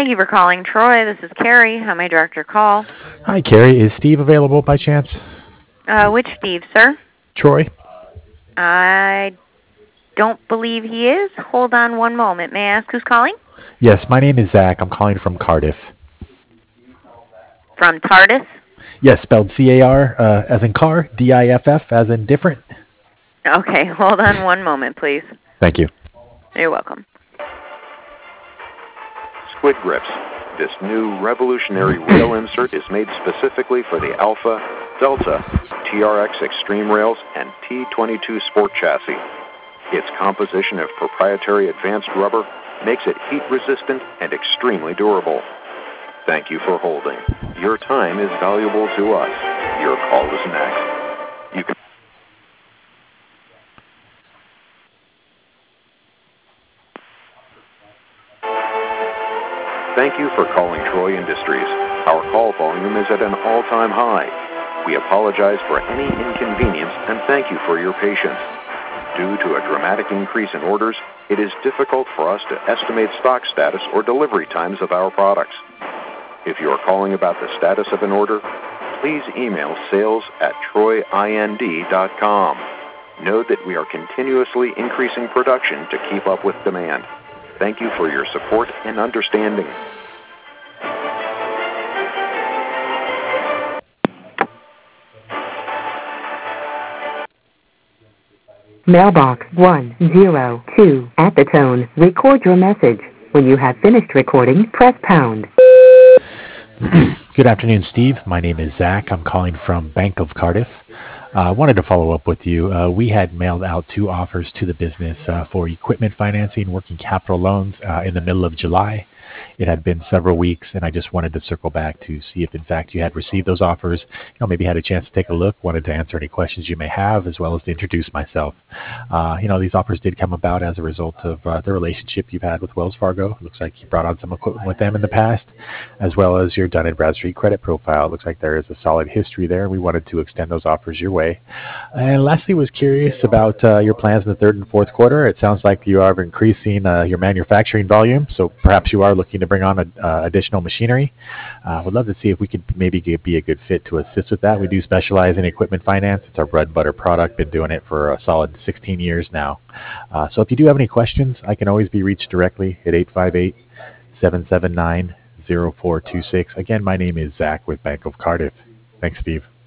Thank you for calling Troy. This is Carrie. How may I direct your call? Hi, Carrie. Is Steve available by chance? Which Steve, sir? Troy? I don't believe he is. Hold on one moment. May I ask who's calling? Yes, my name is Zach. I'm calling from Cardiff. From TARDIS? Yes, spelled C-A-R as in car, D-I-F-F as in different. Okay, hold on one moment, please. Thank you. You're welcome. Squid Grips. This new revolutionary rail insert is made specifically for the Alpha, Delta, TRX Extreme rails, and T22 Sport chassis. Its composition of proprietary advanced rubber makes it heat-resistant and extremely durable. Thank you for holding. Your time is valuable to us. Your call is next. You can Thank you for calling Troy Industries. Our call volume is at an all-time high. We apologize for any inconvenience and thank you for your patience. Due to a dramatic increase in orders, it is difficult for us to estimate stock status or delivery times of our products. If you are calling about the status of an order, please email sales@troyind.com. Note that we are continuously increasing production to keep up with demand. Thank you for your support and understanding. Mailbox 102. At the tone, record your message. When you have finished recording, press pound. Good afternoon, Steve. My name is Zach. I'm calling from Bank of Cardiff. I wanted to follow up with you. We had mailed out 2 offers to the business for equipment financing, working capital loans in the middle of July. It had been several weeks, and I just wanted to circle back to see if, in fact, you had received those offers. Maybe had a chance to take a look, wanted to answer any questions you may have, as well as to introduce myself. These offers did come about as a result of the relationship you've had with Wells Fargo. It looks like you brought on some equipment with them in the past, as well as your Dun & Bradstreet credit profile. It looks like there is a solid history there. We wanted to extend those offers your way. And lastly, was curious about your plans in the third and fourth quarter. It sounds like you are increasing your manufacturing volume, so perhaps you are looking to bring on additional machinery. Would love to see if we could maybe be a good fit to assist with that. We do specialize in equipment finance. It's our bread and butter product. Been doing it for a solid 16 years now. So if you do have any questions, I can always be reached directly at 858-779-0426. Again, my name is Zach with Bank of Cardiff. Thanks, Steve.